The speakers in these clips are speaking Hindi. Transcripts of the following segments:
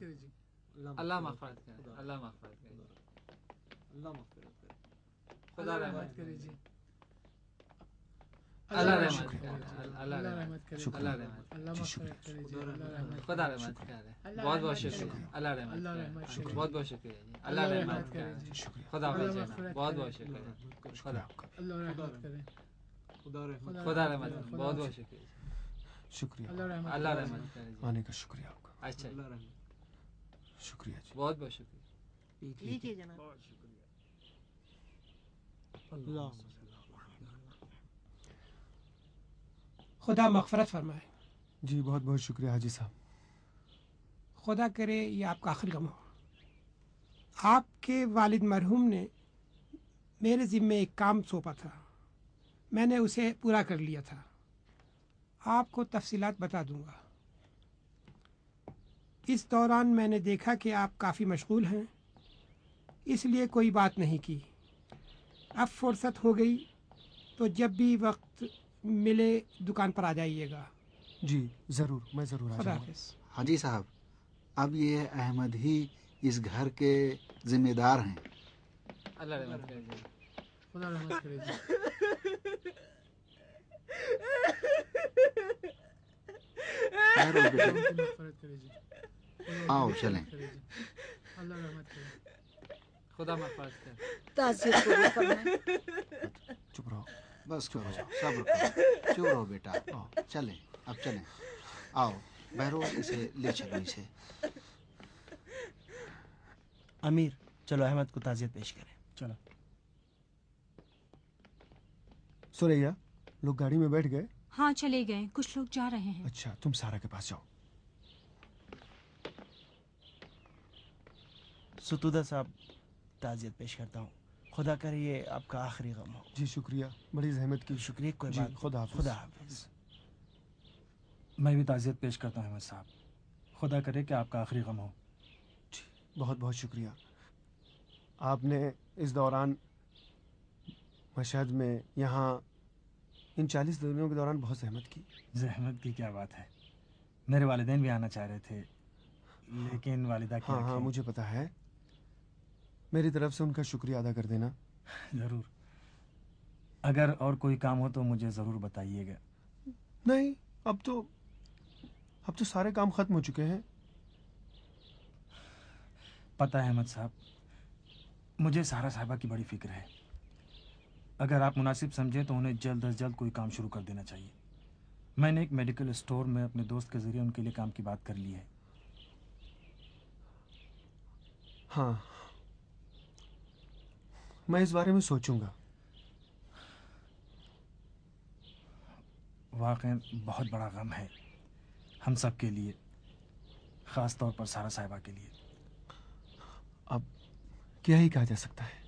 करे जी। अल्लाह मग़फ़िरत करे, अल्लाह मग़फ़िरत करे, अल्लाह मग़फ़िरत करे, खुदा रहमत करे जी। अल्लाह रहमत करे, अल्लाह रहमत करे, अल्लाह रहमत अल्लाह मग़फ़िरत करे जी। अल्लाह रहमत खुदा रहमत करे, बहुत बहुत शुक्रिया, अल्लाह रहमत अल्लाह करे, रहमत करे, बहुत बहुत शुक्रिया जी, अल्लाह रहमत करे जी, खुदा हाफ़िज़ जी, बहुत बहुत शुक्रिया, खुदा अल्लाह रहमत करे, खुदा रहमत, खुदा रहमत, बहुत बहुत शुक्रिया, शुक्रिया, अल्लाह रहमत करे जी, आने का शुक्रिया आपका। अच्छा अल्लाह रहमत, शुक्रिया जी। बहुत बहुत शुक्रिया, लीजिए जनाब। बहुत शुक्रिया। अल्लाह खुदा मग़फ़िरत फरमाए। जी बहुत बहुत शुक्रिया हाजी साहब। खुदा करे ये आपका आखिरी गम हो। आपके वालिद मरहूम ने मेरे ज़िम्मे एक काम सौंपा था, मैंने उसे पूरा कर लिया था। आपको तफसीलात बता दूंगा। इस दौरान मैंने देखा कि आप काफ़ी मशगूल हैं, इसलिए कोई बात नहीं की। अब फुर्सत हो गई तो जब भी वक्त मिले दुकान पर आ जाइएगा। जी ज़रूर, मैं ज़रूर आ खुदा जाऊँगा। हाफिज़। हाजी साहब, अब ये अहमद ही इस घर के जिम्मेदार हैं। अल्लाह रहमत करे जी, खुदा रहमत करे जी। ठहरो बेटा, उनकी मग़फ़िरत करे जी। आओ चलें। अल्लाह रहमत करे, खुदा मग़फ़िरत करे, ताज़ियत कबूल फरमाए। चुप रहो। बस करो, सब्र करो, चुप रहो बेटा, चलें, अब चलें। आओ बहरोज, इसे ले चलो इसे। अमीर, चलो अहमद को ताज़ियत पेश करें। चलो सुरैया, लोग गाड़ी में बैठ गए? हाँ चले गए, कुछ लोग जा रहे हैं। अच्छा, तुम सारा के पास जाओ। सुतुदा साहब, ताज़ियत पेश करता हूँ। खुदा करे ये आपका आखिरी गम हो। जी शुक्रिया, बड़ी जहमत की। शुक्रिया, कोई जी, बात। खुदा हाफिज़। खुदा हाफिज़। मैं भी ताज़ियत पेश करता हूँ अहमद साहब, खुदा करे कि आपका आखिरी गम हो। जी बहुत बहुत शुक्रिया। आपने इस दौरान मशहद में यहाँ इन 40 दिनों के दौरान बहुत जहमत की। जहमत की क्या बात है, मेरे वालिदैन भी आना चाह रहे थे, लेकिन वालिदा की हाँ, मुझे पता है। मेरी तरफ से उनका शुक्रिया अदा कर देना। ज़रूर। अगर और कोई काम हो तो मुझे ज़रूर बताइएगा। नहीं, अब तो सारे काम ख़त्म हो चुके हैं। पता है अहमद साहब, मुझे सारा साहिबा की बड़ी फ़िक्र है। अगर आप मुनासिब समझें तो उन्हें जल्द अज जल्द कोई काम शुरू कर देना चाहिए। मैंने एक मेडिकल स्टोर में अपने दोस्त के ज़रिए उनके लिए काम की बात कर ली है। हाँ, मैं इस बारे में सोचूंगा। वाक़ई बहुत बड़ा गम है हम सब के लिए, ख़ास तौर पर सारा साहिबा के लिए। अब क्या ही कहा जा सकता है,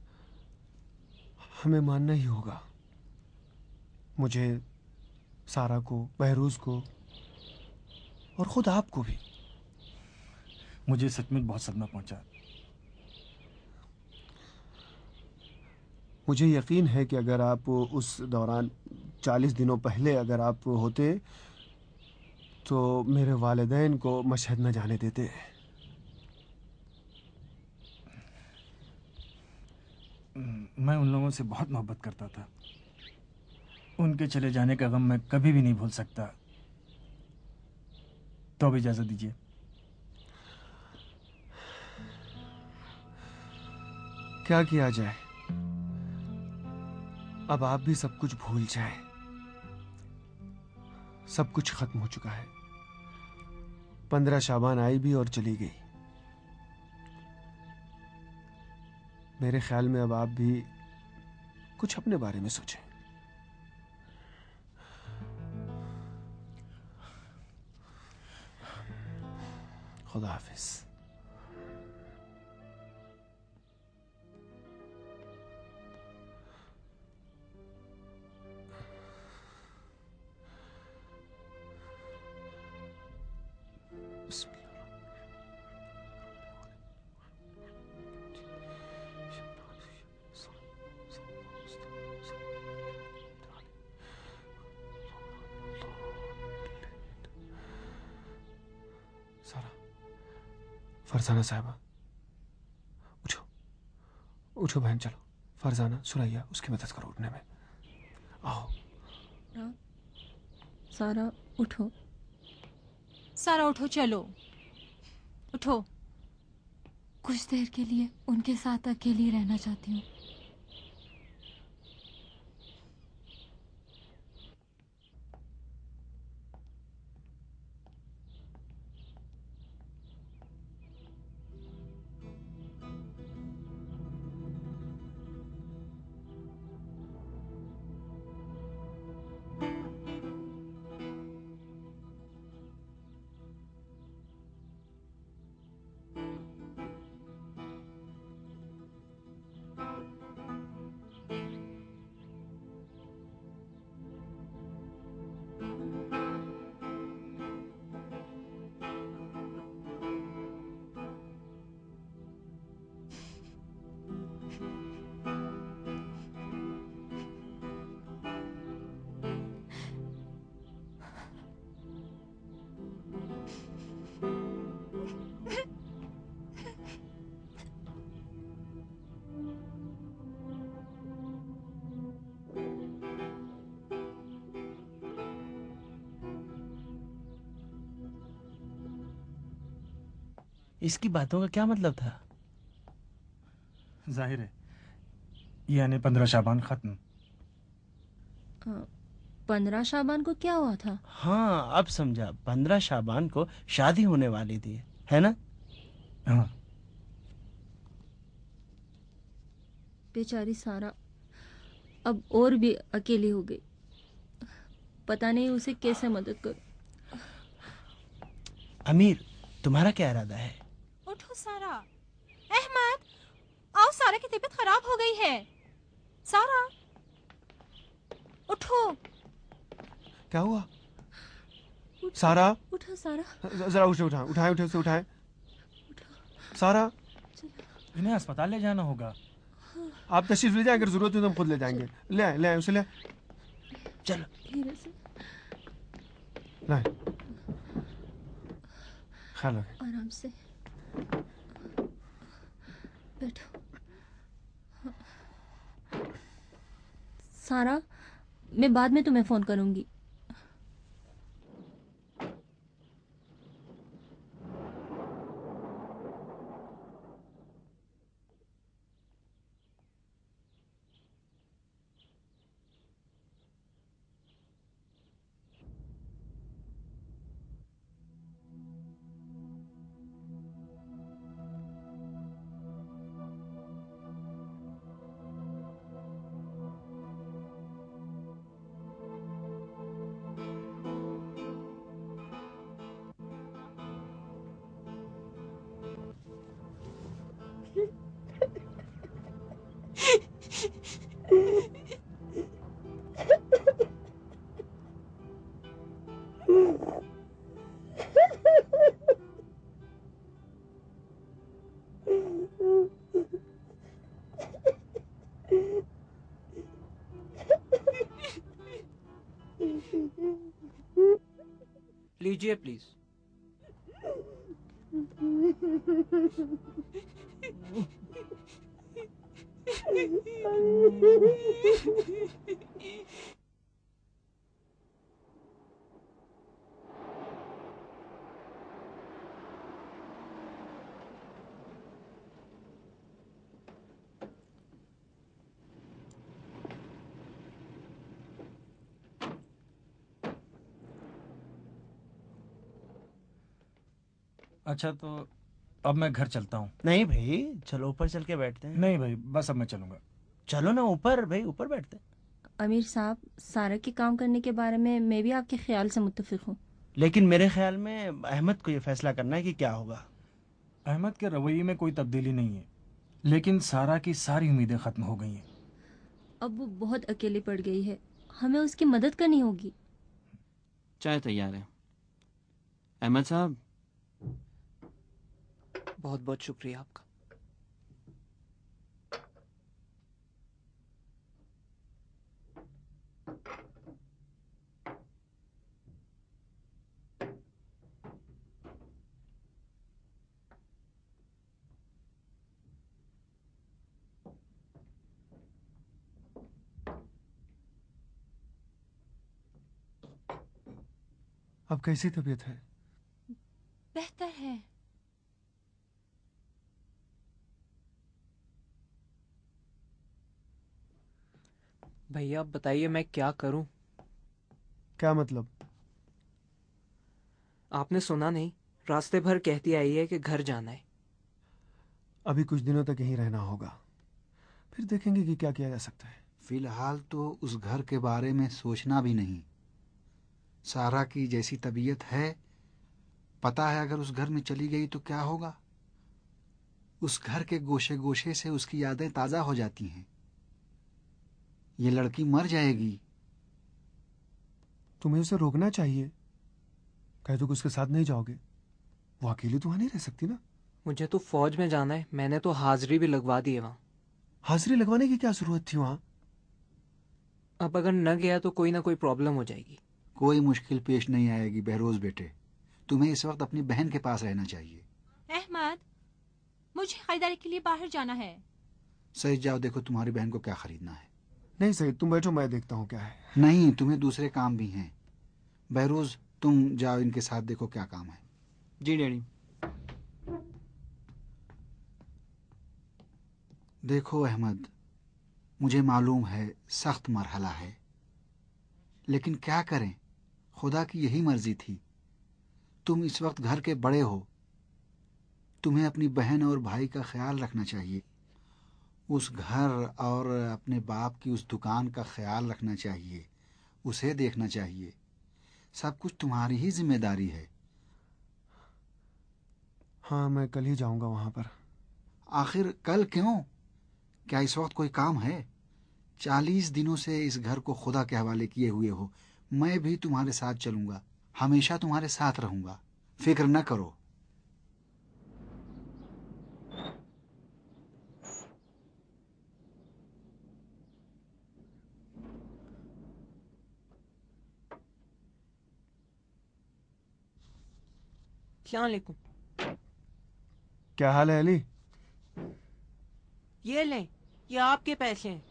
हमें मानना ही होगा। मुझे, सारा को, बहरोज को और खुद आपको भी। मुझे सचमुच बहुत सदमा पहुंचा। मुझे यकीन है कि अगर आप उस दौरान 40 दिनों पहले अगर आप होते तो मेरे वालिदैन को मशहद न जाने देते। मैं उन लोगों से बहुत मोहब्बत करता था। उनके चले जाने का गम मैं कभी भी नहीं भूल सकता। तो अब इजाज़त दीजिए। क्या किया जाए, अब आप भी सब कुछ भूल जाएं। सब कुछ खत्म हो चुका है। 15 शाबान आई भी और चली गई। मेरे ख्याल में अब आप भी कुछ अपने बारे में सोचें। खुदा हाफिज। सारा, फरजाना साहबा, उठो उठो बहन, चलो। फरजाना, सुरैया, उसकी मदद करो उठने में। आओ। सारा उठो। सारा उठो, चलो उठो। कुछ देर के लिए उनके साथ अकेली रहना चाहती हूँ। इसकी बातों का क्या मतलब था? जाहिर है, यानी 15 शाबान खत्म। 15 शाबान को क्या हुआ था? हाँ, अब समझा। 15 शाबान को शादी होने वाली थी, है ना? हाँ। बेचारी सारा अब और भी अकेली हो गई। पता नहीं उसे कैसे मदद करूं। अमीर, तुम्हारा क्या इरादा है? उठो सारा। अहमद, आओ, सारा की तबीयत खराब हो गई है। सारा उठो। क्या हुआ? सारा, उठो सारा। जरा उठे, उठाए उसे उठाए। सारा, इन्हें अस्पताल ले जाना होगा। आप तशरीफ ले जाए, अगर जरूरत हो तो हम खुद ले जाएंगे। ले आए उसे, ले चलो। धीरे से, लाए, ख्याल रखें। आराम से बैठो। सारा, मैं बाद में तुम्हें फोन करूंगी। लीजिए प्लीज। अच्छा, तो अब मैं घर चलता हूँ। नहीं भाई, चलो ऊपर चल के बैठते हैं। नहीं भाई, बस अब मैं चलूंगा। चलो ना ऊपर भाई, ऊपर बैठते हैं। अमीर साहब, सारा के काम करने के बारे में मैं भी आपके ख्याल से मुत्तफिक हूँ। लेकिन मेरे ख्याल में अहमद को ये फैसला करना है कि क्या होगा। अहमद के रवैये में कोई तब्दीली नहीं है, लेकिन सारा की सारी उम्मीदें खत्म हो गई हैं। अब वो बहुत अकेली पड़ गई है, हमें उसकी मदद करनी होगी। चाय तैयार है। अहमद साहब, बहुत बहुत शुक्रिया आपका। अब कैसी तबीयत है? बेहतर है। भैया आप बताइए मैं क्या करूं? क्या मतलब? आपने सुना नहीं, रास्ते भर कहती आई है कि घर जाना है। अभी कुछ दिनों तक यहीं रहना होगा, फिर देखेंगे कि क्या किया जा सकता है। फिलहाल तो उस घर के बारे में सोचना भी नहीं। सारा की जैसी तबीयत है, पता है अगर उस घर में चली गई तो क्या होगा। उस घर के गोशे गोशे से उसकी यादें ताजा हो जाती हैं। ये लड़की मर जाएगी। तुम्हें उसे रोकना चाहिए। कह दो कि उसके साथ नहीं जाओगे। वो अकेली तो वहां नहीं रह सकती ना। मुझे तो फौज में जाना है, मैंने तो हाजिरी भी लगवा दी है वहां। हाजिरी लगवाने की क्या जरूरत थी वहां? अब अगर न गया तो कोई ना कोई प्रॉब्लम हो जाएगी। कोई मुश्किल पेश नहीं आएगी बहरोज बेटे। तुम्हें इस वक्त अपनी बहन के पास रहना चाहिए। अहमद, मुझे खरीदारी के लिए बाहर जाना है। सही जाओ, देखो तुम्हारी बहन को क्या खरीदना है। नहीं सही, तुम बैठो, मैं देखता हूँ क्या है। नहीं, तुम्हें दूसरे काम भी हैं। बहरोज तुम जाओ, इनके साथ देखो क्या काम है। जी डैडी। देखो अहमद, मुझे मालूम है सख्त मरहला है, लेकिन क्या करें, खुदा की यही मर्जी थी। तुम इस वक्त घर के बड़े हो, तुम्हें अपनी बहन और भाई का ख्याल रखना चाहिए। उस घर और अपने बाप की उस दुकान का ख्याल रखना चाहिए, उसे देखना चाहिए। सब कुछ तुम्हारी ही जिम्मेदारी है। हाँ, मैं कल ही जाऊंगा वहां पर। आखिर कल क्यों? क्या इस वक्त कोई काम है? 40 दिनों से इस घर को खुदा के हवाले किए हुए हो। मैं भी तुम्हारे साथ चलूंगा, हमेशा तुम्हारे साथ रहूंगा, फिक्र न करो। अस्सलाम वालेकुम। क्या हाल है अली? ये लें, ये आपके पैसे हैं।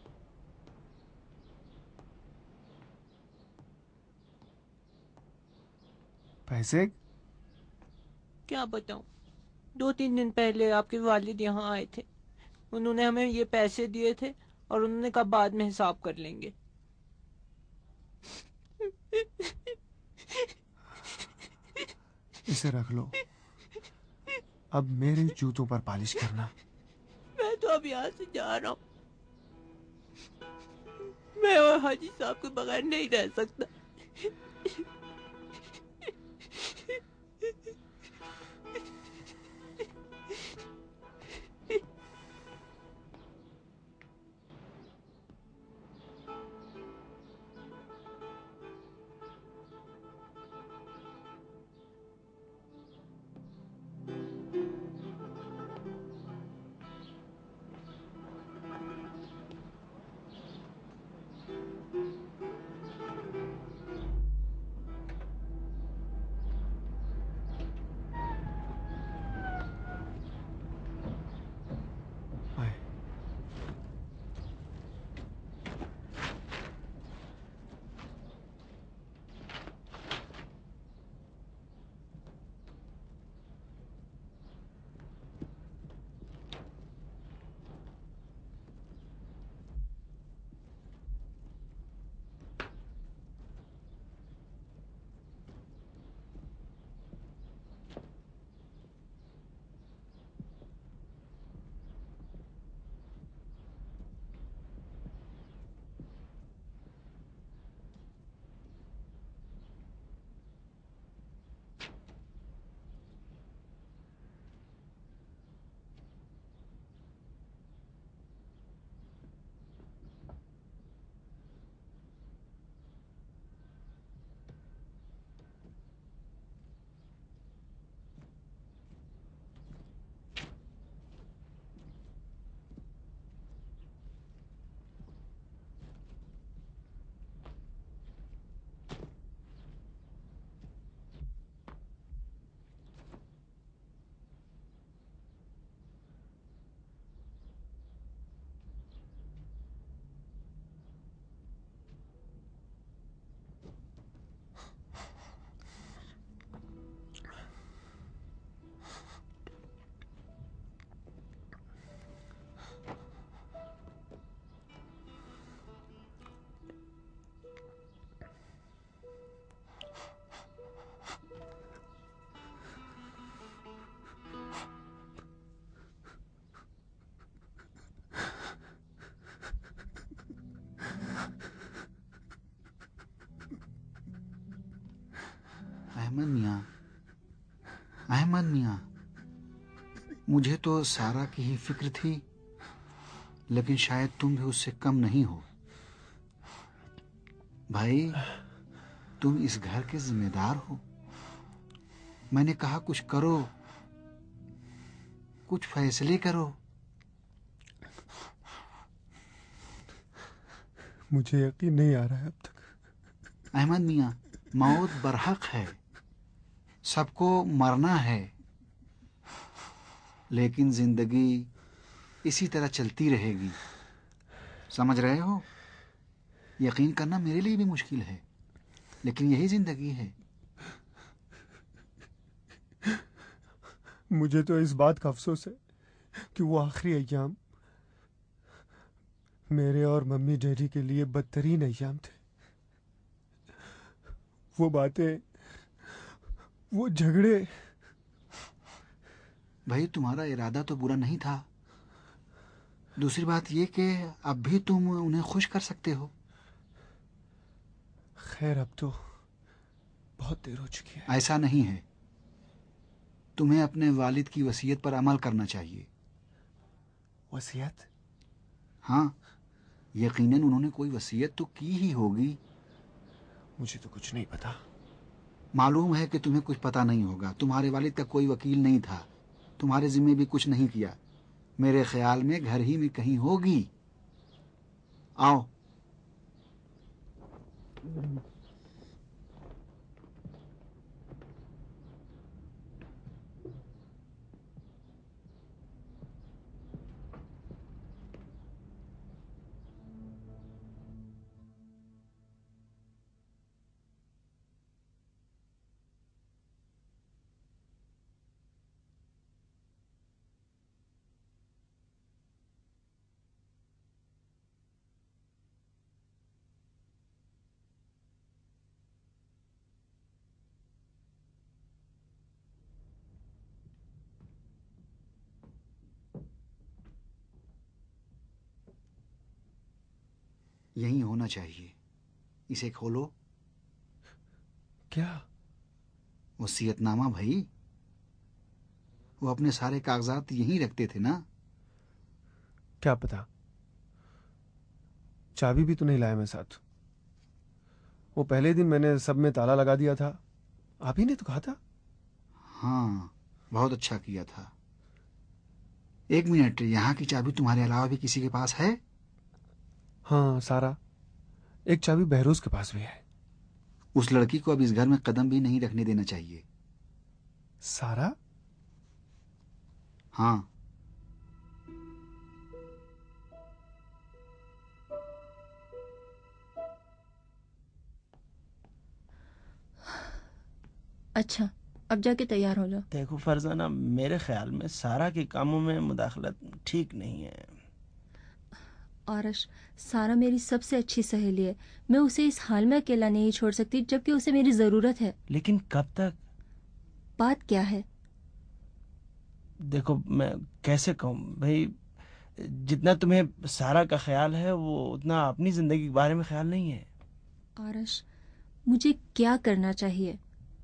पैसे? क्या बताऊं, 2-3 दिन पहले आपके वालिद यहाँ आए थे। उन्होंने हमें ये पैसे दिए थे और उन्होंने कहा बाद में हिसाब कर लेंगे। इसे रख लो, अब मेरे जूतों पर पालिश करना। मैं तो अब यहाँ से जा रहा हूँ। मैं और हाजी साहब के बगैर नहीं रह सकता। अहमद मियाँ, मुझे तो सारा की ही फिक्र थी, लेकिन शायद तुम भी उससे कम नहीं हो। भाई, तुम इस घर के जिम्मेदार हो। मैंने कहा कुछ करो, कुछ फैसले करो। मुझे यकीन नहीं आ रहा है अब तक। अहमद मियाँ, मौत बरहक है, सबको मरना है, लेकिन जिंदगी इसी तरह चलती रहेगी। समझ रहे हो? यकीन करना मेरे लिए भी मुश्किल है, लेकिन यही जिंदगी है। मुझे तो इस बात का अफसोस है कि वो आखिरी अय्याम मेरे और मम्मी डैडी के लिए बदतरीन अय्याम थे। वो बातें, वो झगड़े। भाई, तुम्हारा इरादा तो बुरा नहीं था। दूसरी बात ये कि अब भी तुम उन्हें खुश कर सकते हो। खैर, अब तो बहुत देर हो चुकी है। ऐसा नहीं है, तुम्हें अपने वालिद की वसीयत पर अमल करना चाहिए। वसीयत? हाँ, यकीनन उन्होंने कोई वसीयत तो की ही होगी। मुझे तो कुछ नहीं पता। मालूम है कि तुम्हें कुछ पता नहीं होगा। तुम्हारे वालिद का कोई वकील नहीं था, तुम्हारे जिम्मे भी कुछ नहीं किया। मेरे ख्याल में घर ही में कहीं होगी। आओ। यही होना चाहिए। इसे खोलो। क्या? वसीयतनामा भाई। वो अपने सारे कागजात यहीं रखते थे ना? क्या पता, चाबी भी तो नहीं लाया मैं साथ। वो पहले दिन मैंने सब में ताला लगा दिया था। आप ही ने तो कहा था। हाँ, बहुत अच्छा किया था। एक मिनट, यहाँ की चाबी तुम्हारे अलावा भी किसी के पास है? हाँ, सारा। एक चाबी बहरोज के पास भी है। उस लड़की को अब इस घर में कदम भी नहीं रखने देना चाहिए। सारा? हाँ। अच्छा, अब जाके तैयार हो जाओ। देखो फरजाना, मेरे ख्याल में सारा के कामों में मुदाखलत ठीक नहीं है। आरश, सारा मेरी सबसे अच्छी सहेली है। मैं उसे इस हाल में अकेला नहीं छोड़ सकती, जबकि उसे मेरी जरूरत है। लेकिन कब तक? बात क्या है? देखो, मैं कैसे कहूँ भाई, जितना तुम्हें सारा का ख्याल है वो उतना अपनी जिंदगी के बारे में ख्याल नहीं है। आरश, मुझे क्या करना चाहिए?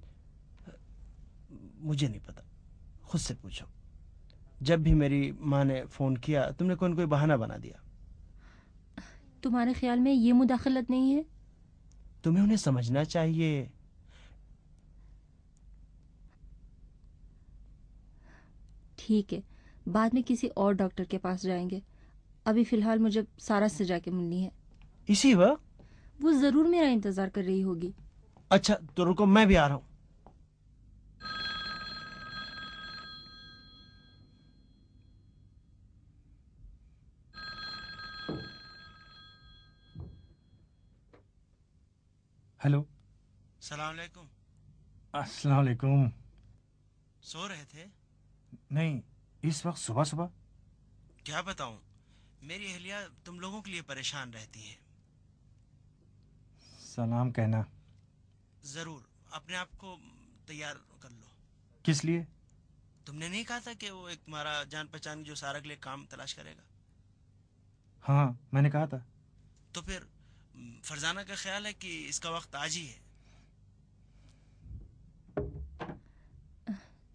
मुझे नहीं पता, खुद से पूछो। जब भी मेरी माँ ने फोन किया, तुमने कोई न कोई बहाना बना दिया। तुम्हारे ख्याल में ये मुदाखलत नहीं है? तुम्हें उन्हें समझना चाहिए। ठीक है, बाद में किसी और डॉक्टर के पास जाएंगे। अभी फिलहाल मुझे सारा से जाके मिलनी है। इसी वक्त? वो जरूर मेरा इंतजार कर रही होगी। अच्छा, तो रुको, मैं भी आ रहा हूँ। हेलो। सलाम अलैकुम। अस्सलाम वालेकुम। सो रहे थे? नहीं, इस वक्त सुबह सुबह। क्या बताऊं, मेरी अहलिया तुम लोगों के लिए परेशान रहती है। सलाम कहना। जरूर, अपने आप को तैयार कर लो। किस लिए? तुमने नहीं कहा था कि वो एक तुम्हारा जान पहचान जो सारा के लिए काम तलाश करेगा? हाँ, मैंने कहा था। तो फिर फरजाना का ख्याल है कि इसका वक्त आज ही है।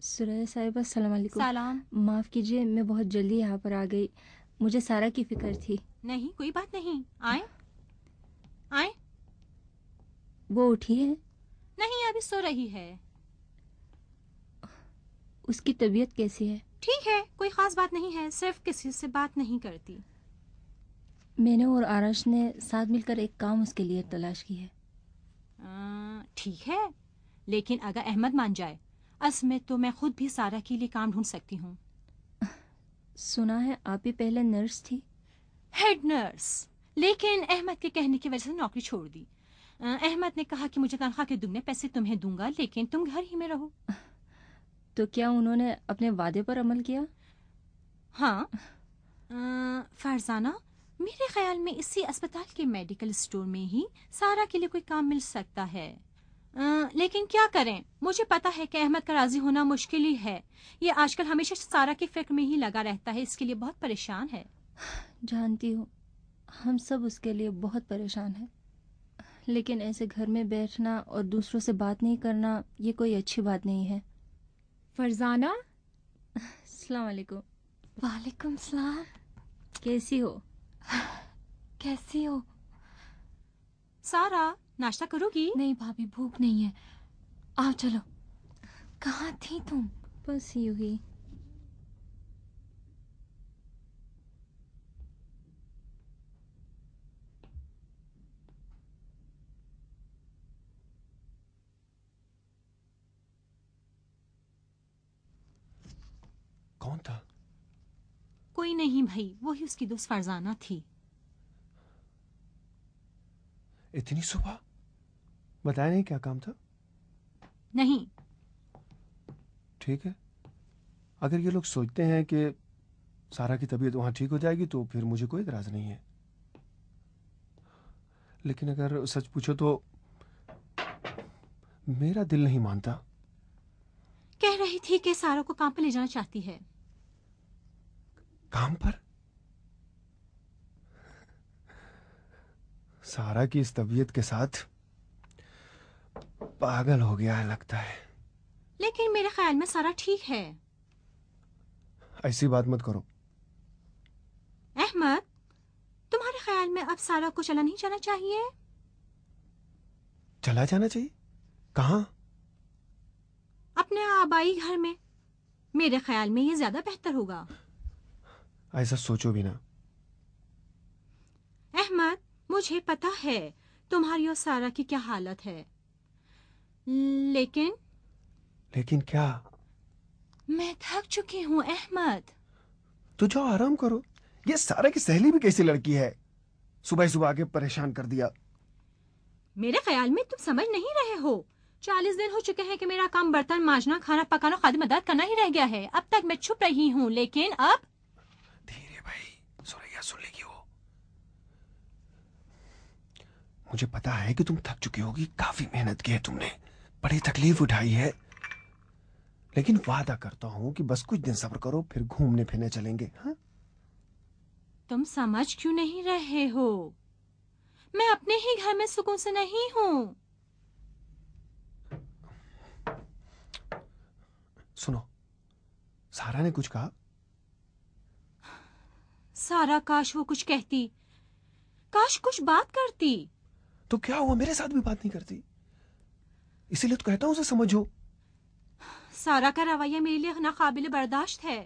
सुरैया साहिबा अस्सलाम वालेकुम। सलाम। माफ़ कीजिए, मैं बहुत जल्दी यहाँ पर आ गई। मुझे सारा की फिक्र थी। नहीं, कोई बात नहीं। आए आए। वो उठी है? नहीं, अभी सो रही है। उसकी तबीयत कैसी है? ठीक है, कोई खास बात नहीं है, सिर्फ किसी से बात नहीं करती। मैंने और आरश ने साथ मिलकर एक काम उसके लिए तलाश की है। ठीक है, लेकिन अगर अहमद मान जाए, में तो मैं खुद भी सारा के लिए काम ढूंढ सकती हूँ। सुना है आप ही पहले नर्स थी। हेड नर्स, लेकिन अहमद के कहने की वजह से नौकरी छोड़ दी। अहमद ने कहा कि मुझे तनख्वाह के दुगने पैसे तुम्हें दूंगा, लेकिन तुम घर ही में रहो। तो क्या उन्होंने अपने वादे पर अमल किया? हाँ। फरजाना, मेरे ख्याल में इसी अस्पताल के मेडिकल स्टोर में ही सारा के लिए कोई काम मिल सकता है। लेकिन क्या करें, मुझे पता है कि अहमद का राजी होना मुश्किल ही है। ये आजकल हमेशा सारा की फिक्र में ही लगा रहता है, इसके लिए बहुत परेशान है। जानती हूँ, हम सब उसके लिए बहुत परेशान हैं। लेकिन ऐसे घर में बैठना और दूसरों से बात नहीं करना, ये कोई अच्छी बात नहीं है। फरजाना, अस्सलाम वालेकुम। वालेकुम सलाम। कैसी हो? कैसी हो? सारा, नाश्ता करोगी? नहीं भाभी, भूख नहीं है। आओ चलो। कहाँ थी तुम? बस यूं ही। कौन था? कोई नहीं भाई, वही उसकी दोस्त फरजाना थी। इतनी सुबह? बताया नहीं क्या काम था? नहीं। ठीक है, अगर ये लोग सोचते हैं कि सारा की तबीयत वहां ठीक हो जाएगी तो फिर मुझे कोई इतराज नहीं है। लेकिन अगर सच पूछो तो मेरा दिल नहीं मानता। कह रही थी कि सारा को काम पर ले जाना चाहती है। काम पर? सारा की इस तबीयत के साथ पागल हो गया है लगता है। लेकिन मेरे ख्याल में सारा ठीक है। ऐसी बात मत करो। अहमद, तुम्हारे ख्याल में अब सारा को चला नहीं जाना चाहिए? चला जाना चाहिए? कहाँ? अपने आबाई घर में। मेरे ख्याल में ये ज्यादा बेहतर होगा। ऐसा सोचो भी ना। अहमद, मुझे पता है तुम्हारी और सारा की क्या हालत है, लेकिन क्या? मैं थक चुकी हूँ अहमद। तो जाओ आराम करो। ये सारा की सहेली भी कैसी लड़की है, सुबह सुबह आके परेशान कर दिया। मेरे ख्याल में तुम समझ नहीं रहे हो। 40 दिन हो चुके हैं कि मेरा काम बर्तन मांजना, खाना पकाना, खादी मदद करना ही रह गया है। अब तक मैं छुप रही हूँ, लेकिन अब धीरे भाई, सुरैया सुन लेगी वो। मुझे पता है कि तुम थक चुकी होगी, काफी मेहनत की है तुमने, बड़ी तकलीफ उठाई है। लेकिन वादा करता हूँ कि बस कुछ दिन सब्र करो, फिर घूमने फिरने चलेंगे। हाँ? तुम समझ क्यों नहीं रहे हो? मैं अपने ही घर में सुकून से नहीं हूँ। सुनो, सारा ने कुछ कहा? सारा, काश वो कुछ कहती, काश कुछ बात करती। तो क्या हुआ, मेरे साथ भी बात नहीं करती? इसीलिए तो कहता हूं उसे समझो। सारा का रवैया मेरे लिए नाकाबिल बर्दाश्त है।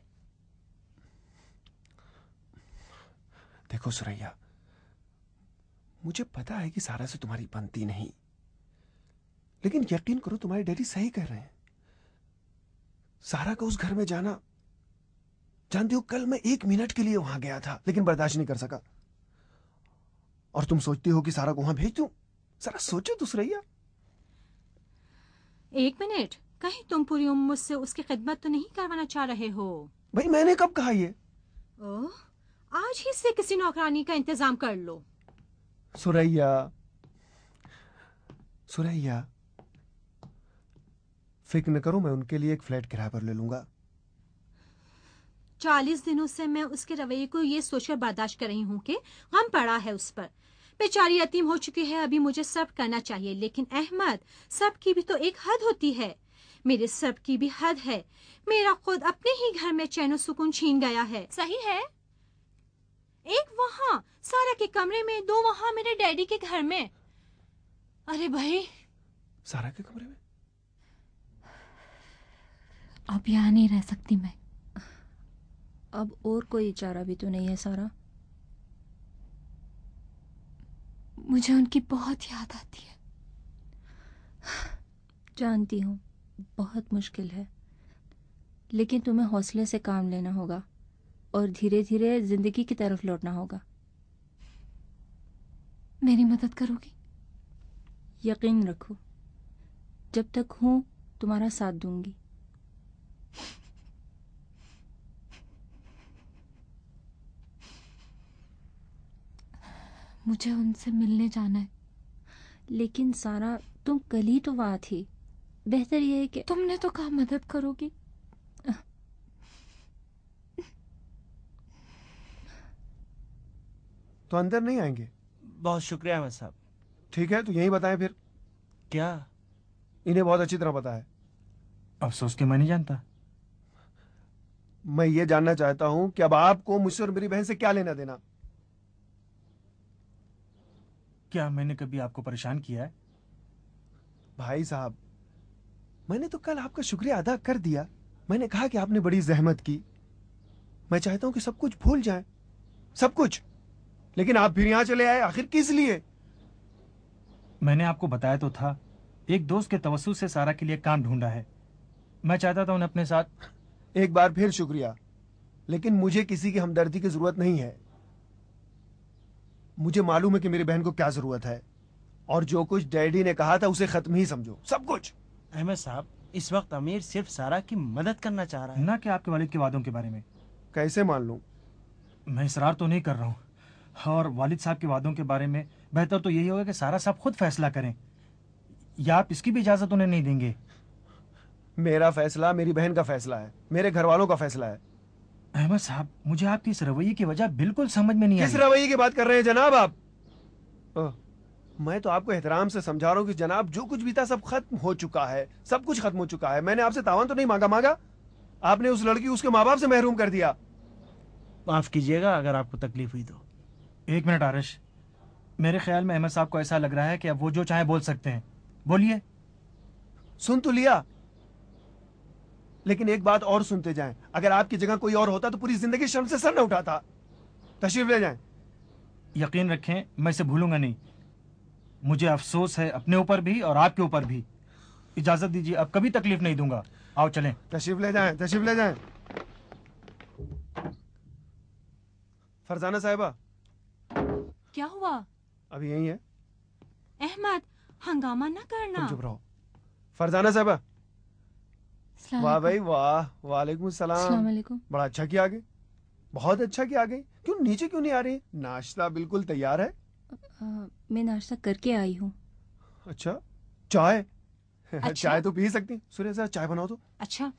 देखो सुरैया, मुझे पता है कि सारा से तुम्हारी बनती नहीं, लेकिन यकीन करो तुम्हारे डैडी सही कह रहे हैं। सारा का उस घर में जाना, जानती हो कल मैं 1 मिनट के लिए वहां गया था, लेकिन बर्दाश्त नहीं कर सका। और तुम सोचती हो कि सारा को वहां भेज दूं? जरा सोचो तो सुरैया। 1 मिनट, कहीं तुम पूरी उम्र मुझसे उसकी खिदमत तो नहीं करवाना चाह रहे हो? भाई मैंने कब कहा ये? ओह, आज ही से किसी नौकरानी का इंतजाम कर लो। सुरैया, सुरैया, फिक्र न करो, मैं उनके लिए एक फ्लैट किराए पर ले लूंगा। 40 दिनों से मैं उसके रवैये को ये सोचकर बर्दाश्त कर रही हूँ कि गम पड़ा है उस पर। बेचारी यतीम हो चुकी है, अभी मुझे सब करना चाहिए। लेकिन अहमद, सब की भी तो एक हद होती है। मेरे सब की भी हद है। मेरा खुद अपने ही घर में चैन और सुकून छीन गया है। सही है। एक वहाँ सारा के कमरे में, 2 वहाँ मेरे डैडी के घर में। अरे भाई, सारा के कमरे में? अब यहाँ नहीं रह सकती मैं। अब और कोई चारा भी तो नहीं है सारा। मुझे उनकी बहुत याद आती है। जानती हूँ बहुत मुश्किल है, लेकिन तुम्हें हौसले से काम लेना होगा और धीरे धीरे जिंदगी की तरफ लौटना होगा। मेरी मदद करोगी? यकीन रखो, जब तक हूँ तुम्हारा साथ दूंगी। मुझे उनसे मिलने जाना है। लेकिन सारा, तुम कल ही तो वहाँ थी। बेहतर यह है कि तुमने तो कहा मदद करोगी। तो अंदर नहीं आएंगे? बहुत शुक्रिया अहमद साहब। ठीक है, तो यही बताएं फिर। क्या? इन्हें बहुत अच्छी तरह पता है। अफसोस कि मैं नहीं जानता। मैं ये जानना चाहता हूं कि अब आपको मुझसे और मेरी बहन से क्या लेना देना। क्या मैंने कभी आपको परेशान किया है? भाई साहब, मैंने तो कल आपका शुक्रिया अदा कर दिया। मैंने कहा कि आपने बड़ी जहमत की। मैं चाहता हूं कि सब कुछ भूल जाएं, सब कुछ। लेकिन आप फिर यहां चले आए, आखिर किस लिए? मैंने आपको बताया तो था, एक दोस्त के तवस्सुत से सारा के लिए काम ढूंढा है। मैं चाहता था उन्हें अपने साथ। एक बार फिर शुक्रिया, लेकिन मुझे किसी की हमदर्दी की जरूरत नहीं है। मुझे मालूम है कि मेरी बहन को क्या जरूरत है, और जो कुछ डैडी ने कहा था उसे खत्म ही समझो, सब कुछ। अहमद साहब, इस वक्त अमीर सिर्फ सारा की मदद करना चाह रहा है, ना कि आपके वालिद के वादों के बारे में। कैसे मान लूं? मैं इसरार तो नहीं कर रहा हूँ, और वालिद साहब के वादों के बारे में बेहतर तो यही होगा कि सारा साहब खुद फैसला करें, या आप इसकी भी इजाजत उन्हें नहीं देंगे? मेरा फैसला मेरी बहन का फैसला है, मेरे घर वालों का फैसला है। अहमद साहब, मुझे आपकी इस रवैये की वजह बिल्कुल समझ में नहीं आई। किस रवैये की बात कर रहे हैं जनाब आप? मैं तो आपको एहतराम से समझा रहा हूँ कि जनाब, जो कुछ भी था सब खत्म हो चुका है, सब कुछ खत्म हो चुका है। मैंने आपसे तावन तो नहीं मांगा। आपने उस लड़की उसके माँ बाप से महरूम कर दिया। माफ कीजिएगा अगर आपको तकलीफ हुई तो। एक मिनट आरिश, मेरे ख्याल में अहमद साहब को ऐसा लग रहा है कि अब वो जो चाहे बोल सकते हैं। बोलिए। सुन तो लिया, लेकिन एक बात और सुनते जाएं। अगर आपकी जगह कोई और होता तो पूरी जिंदगी शर्म से सर न उठाता। तशरीफ ले जाएं। यकीन रखें, मैं इसे भूलूंगा नहीं। मुझे अफसोस है अपने ऊपर भी और आपके ऊपर भी। इजाजत दीजिए, अब कभी तकलीफ नहीं दूंगा। आओ चलें। तशरीफ ले जाएं, तशरीफ ले जाएं। फरजाना साहिबा। क्या हुआ? अभी यही है। अहमद, हंगामा ना करना। तुम चुप रहो। फरजाना साहिबा। वाह भाई वाह। वालेकुम सलाम। बड़ा अच्छा किया आगे, बहुत अच्छा किया आगे। क्यों नीचे क्यों नहीं आ रही? नाश्ता बिल्कुल तैयार है। मैं नाश्ता करके आई हूँ। अच्छा, चाय? अच्छा? चाय तो पी सकती। सूर्य साहब, चाय बनाओ तो। अच्छा।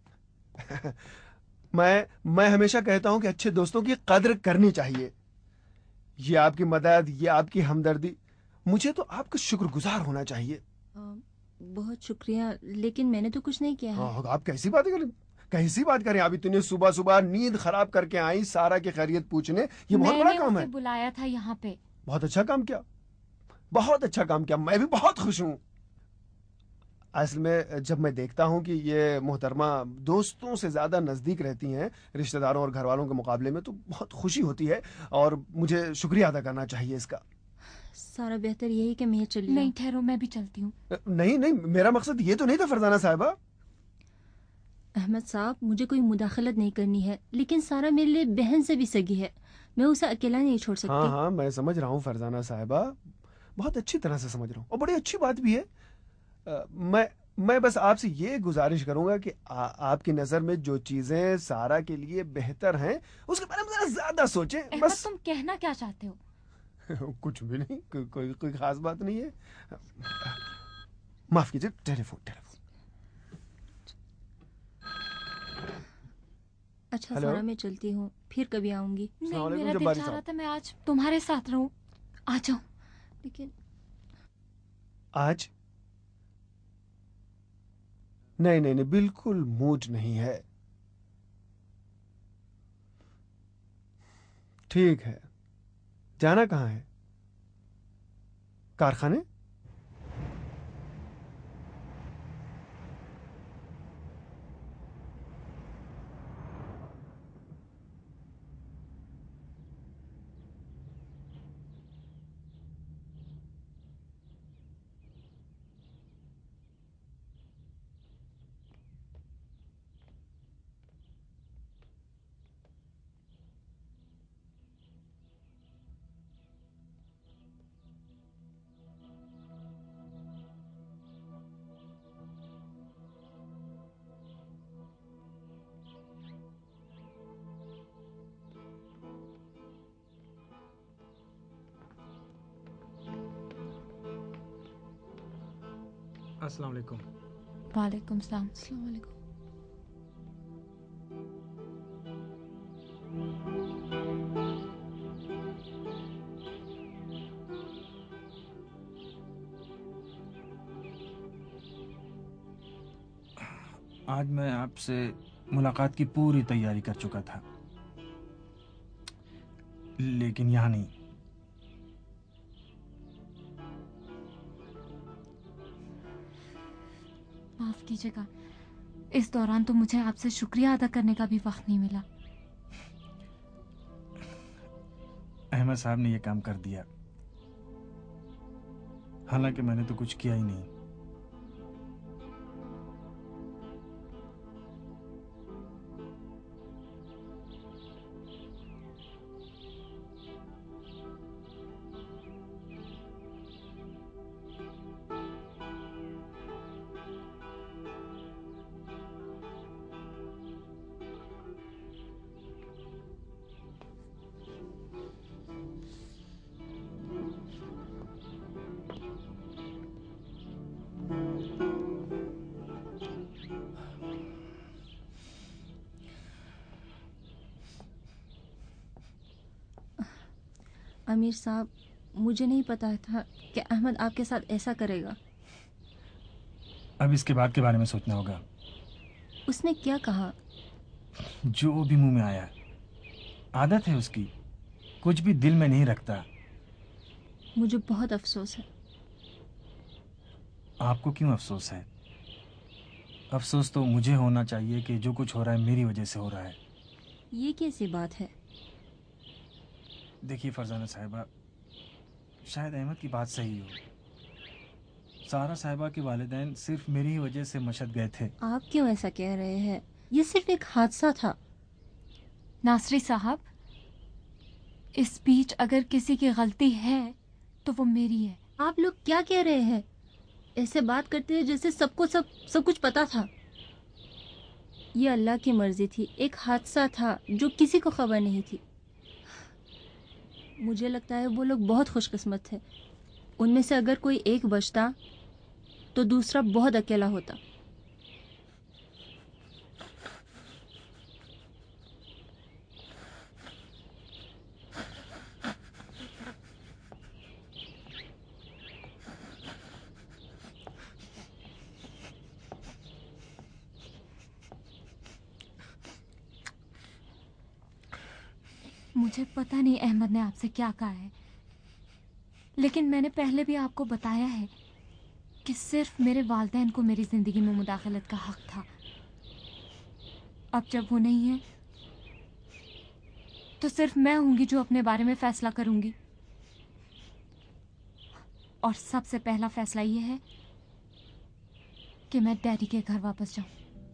मैं हमेशा कहता हूँ कि अच्छे दोस्तों की कद्र करनी चाहिए। ये आपकी मदद, ये आपकी हमदर्दी, मुझे तो आपका शुक्रगुजार होना चाहिए। बहुत शुक्रिया, लेकिन मैंने तो कुछ नहीं किया है। हाँ, आप कैसी बात करें, कैसी बात करें? आप इतनी सुबह सुबह नींद खराब करके आई सारा की खैरियत पूछने, ये बहुत बड़ा काम है। बुलाया था यहाँ पे। बहुत अच्छा काम किया, बहुत अच्छा काम किया। मैं भी बहुत खुश हूँ। असल में जब मैं देखता हूँ कि ये मोहतरमा दोस्तों से ज्यादा नजदीक रहती हैं रिश्तेदारों और घर वालों के मुकाबले में, तो बहुत खुशी होती है और मुझे शुक्रिया अदा करना चाहिए इसका। सारा बेहतर यही कि मैं चली। नहीं ठहरो, मैं भी चलती हूँ। नहीं, मेरा मकसद ये तो नहीं था फरजाना साहिबा। अहमद साहब, मुझे कोई मुदाखलत नहीं करनी है, लेकिन सारा मेरे लिए बहन से भी सगी है। मैं उसे अकेला नहीं छोड़ सकती। हाँ, मैं समझ रहा हूँ फरजाना साहिबा, बहुत अच्छी तरह से समझ रहा हूँ, और बड़ी अच्छी बात भी है। मैं बस आपसे ये गुजारिश करूंगा कि आपकी नजर में जो चीजें सारा के लिए बेहतर हैं उसके बारे में जरा ज्यादा सोचें। बस तुम कहना क्या चाहते हो? कुछ भी नहीं, कोई खास बात नहीं है। माफ कीजिए, टेलीफोन। अच्छा सारा, मैं चलती हूँ, फिर कभी आऊंगी। नहीं, मेरा दिल चाह रहा था मैं आज तुम्हारे साथ रहूं। आ जाओ। लेकिन आज नहीं नहीं नहीं, बिल्कुल मूड नहीं है। ठीक है, जाना कहाँ है? कारखाने? अस्सलाम वालेकुम। वालेकुम सलाम। अस्सलाम वालेकुम। आज मैं आपसे मुलाकात की पूरी तैयारी कर चुका था, लेकिन यहाँ नहीं। माफ कीजिएगा, इस दौरान तो मुझे आपसे शुक्रिया अदा करने का भी वक्त नहीं मिला। अहमद साहब ने ये काम कर दिया, हालांकि मैंने तो कुछ किया ही नहीं। अमीर साहब, मुझे नहीं पता था कि अहमद आपके साथ ऐसा करेगा। अब इसके बाद के बारे में सोचना होगा। उसने क्या कहा? जो भी मुंह में आया, आदत है उसकी, कुछ भी दिल में नहीं रखता। मुझे बहुत अफसोस है। आपको क्यों अफसोस है? अफसोस तो मुझे होना चाहिए कि जो कुछ हो रहा है मेरी वजह से हो रहा है। ये कैसी बात है? देखिए फरजाना साहिबा, शायद अहमद की बात सही हो। सारा साहिबा के वालिदैन सिर्फ मेरी ही वजह से मशहद गए थे। आप क्यों ऐसा कह रहे हैं? ये सिर्फ एक हादसा था। नासरी साहब, इस बीच अगर किसी की गलती है तो वो मेरी है। आप लोग क्या कह रहे हैं? ऐसे बात करते हैं जैसे सबको सब कुछ पता था। ये अल्लाह की मर्जी थी, एक हादसा था जो किसी को खबर नहीं थी। मुझे लगता है वो लोग बहुत खुशकिस्मत थे। उनमें से अगर कोई एक बचता तो दूसरा बहुत अकेला होता। मुझे पता नहीं अहमद ने आपसे क्या कहा है, लेकिन मैंने पहले भी आपको बताया है कि सिर्फ मेरे वालिदैन को मेरी जिंदगी में मुदाखलत का हक था। अब जब वो नहीं है तो सिर्फ मैं होंगी जो अपने बारे में फैसला करूंगी। और सबसे पहला फैसला ये है कि मैं डैडी के घर वापस जाऊं।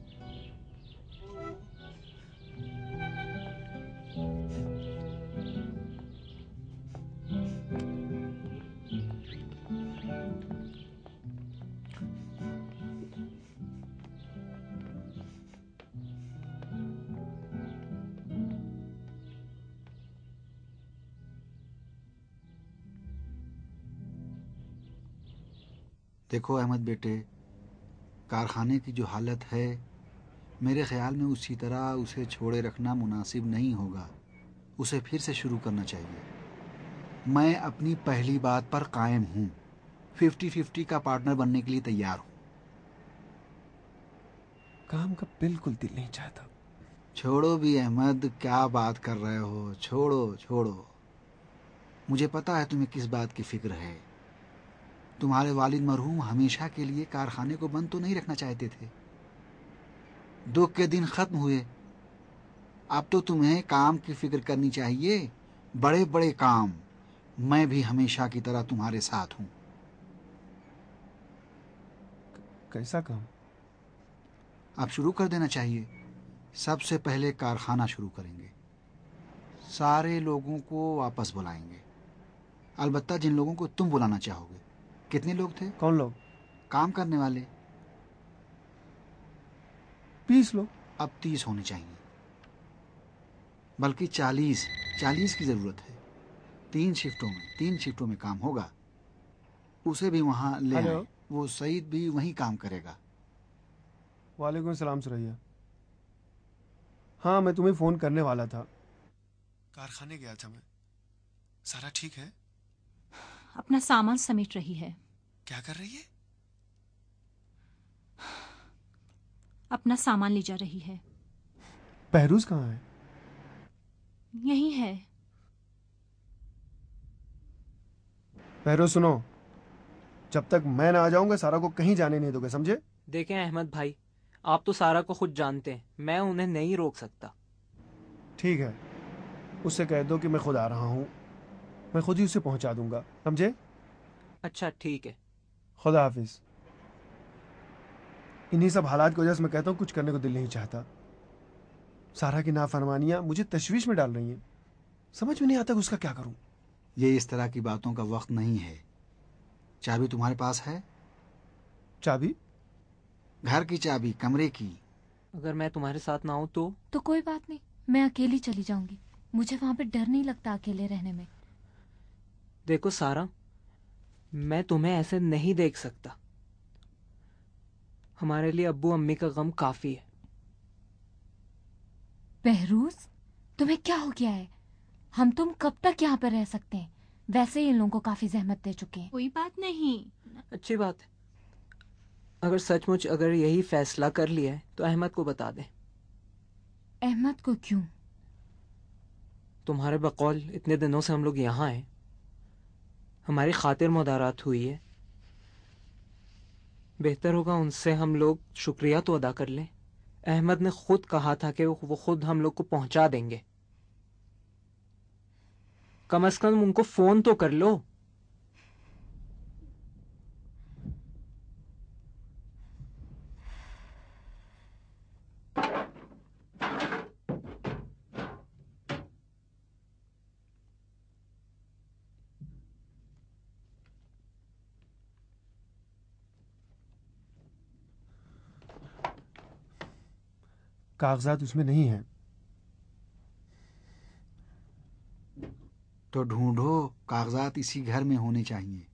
देखो अहमद बेटे, कारखाने की जो हालत है, मेरे ख्याल में उसी तरह उसे छोड़े रखना मुनासिब नहीं होगा। उसे फिर से शुरू करना चाहिए। मैं अपनी पहली बात पर कायम हूँ। 50-50 का पार्टनर बनने के लिए तैयार हूँ। काम का बिल्कुल दिल नहीं चाहता। छोड़ो भी अहमद, क्या बात कर रहे हो? छोड़ो छोड़ो। मुझे पता है तुम्हें किस बात की फिक्र है। तुम्हारे वालिद मरहूम हमेशा के लिए कारखाने को बंद तो नहीं रखना चाहते थे। दुख के दिन खत्म हुए, अब तो तुम्हें काम की फिक्र करनी चाहिए, बड़े बड़े काम। मैं भी हमेशा की तरह तुम्हारे साथ हूं। कैसा काम? अब शुरू कर देना चाहिए। सबसे पहले कारखाना शुरू करेंगे, सारे लोगों को वापस बुलाएंगे, अलबत्ता जिन लोगों को तुम बुलाना चाहोगे। कितने लोग थे? कौन लोग? काम करने वाले 20 लोग। अब 30 होने चाहिए, बल्कि 40 की जरूरत है। 3 शिफ्टों में काम होगा। उसे भी वहां ले आए, वो सईद भी वहीं काम करेगा। वालेकुम सलाम सुरैया। हाँ, मैं तुम्हें फोन करने वाला था। कारखाने गया था मैं। सारा ठीक है? अपना सामान समेट रही है। क्या कर रही है? अपना सामान ले जा रही है। बहरूज कहाँ है? यही है। बहरोज सुनो, जब तक मैं ना आ जाऊंगा सारा को कहीं जाने नहीं दोगे, समझे? देखें अहमद भाई, आप तो सारा को खुद जानते हैं, मैं उन्हें नहीं रोक सकता। ठीक है, उससे कह दो कि मैं खुद आ रहा हूँ, मैं खुद ही उसे पहुंचा दूंगा, समझे? अच्छा ठीक है। खुदा हाफिज। इन्हीं सब हालात की वजह से मैं कहता हूँ कुछ करने को दिल नहीं चाहता। सारा की नाफरमानियां मुझे तशवीश में डाल रही हैं। समझ में नहीं आता कि उसका क्या करूं। ये इस तरह की बातों का वक्त नहीं है। चाबी तुम्हारे पास है? चाबी? घर की चाबी, कमरे की। अगर मैं तुम्हारे साथ ना हूं तो कोई बात नहीं, मैं अकेली चली जाऊंगी। मुझे वहां पे डर नहीं लगता अकेले रहने में। देखो सारा, मैं तुम्हें ऐसे नहीं देख सकता। हमारे लिए अब्बू अम्मी का गम काफी है। बहरूज, तुम्हें क्या हो गया है? हम तुम कब तक यहाँ पर रह सकते हैं? वैसे ही इन लोगों को काफी जहमत दे चुके हैं। कोई बात नहीं। अच्छी बात है। अगर सचमुच अगर यही फैसला कर लिया है तो अहमद को बता दें। अहमद को क्यों? तुम्हारे बकौल इतने दिनों से हम लोग यहाँ हैं, हमारी खातिर मुदारात हुई है, बेहतर होगा उनसे हम लोग शुक्रिया तो अदा कर लें। अहमद ने खुद कहा था कि वो खुद हम लोग को पहुंचा देंगे। कम से कम उनको फोन तो कर लो। कागजात उसमें नहीं है। तो ढूंढो, कागजात इसी घर में होने चाहिए।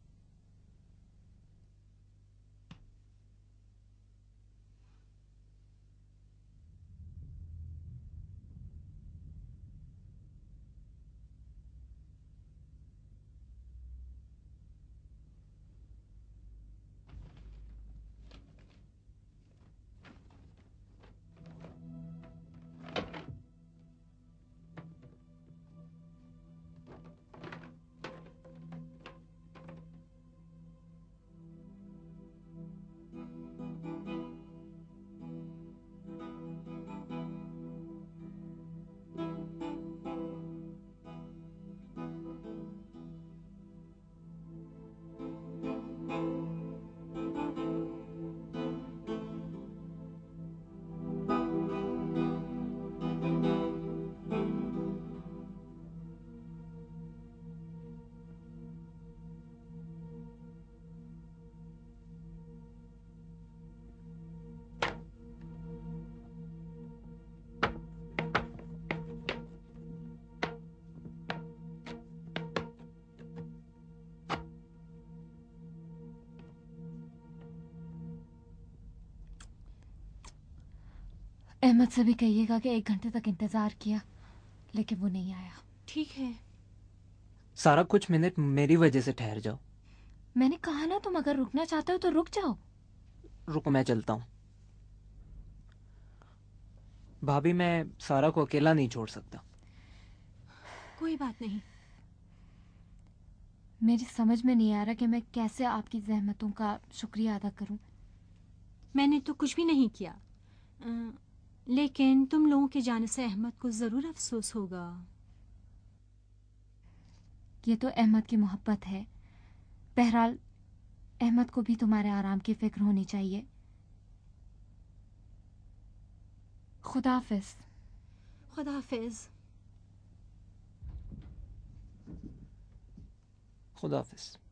अहमद से भी कहिएगा कि 1 घंटे तक इंतजार किया, लेकिन वो नहीं आया। ठीक है। सारा कुछ मिनट मेरी वजह से ठहर जाओ। मैंने कहा ना, तुम अगर रुकना चाहते हो तो रुक जाओ। रुको, मैं चलता हूँ। भाभी मैं सारा को अकेला नहीं छोड़ सकता। कोई बात नहीं। मेरी समझ में नहीं आ रहा कि मैं कैसे आपकी ज़हमतों का शुक्रिया अदा करूं। मैंने तो कुछ भी नहीं किया, लेकिन तुम लोगों के जाने से अहमद को जरूर अफसोस होगा। ये तो अहमद की मोहब्बत है। बहरहाल अहमद को भी तुम्हारे आराम की फिक्र होनी चाहिए। खुदा हाफिज। खुदा हाफिज। खुदा हाफिज।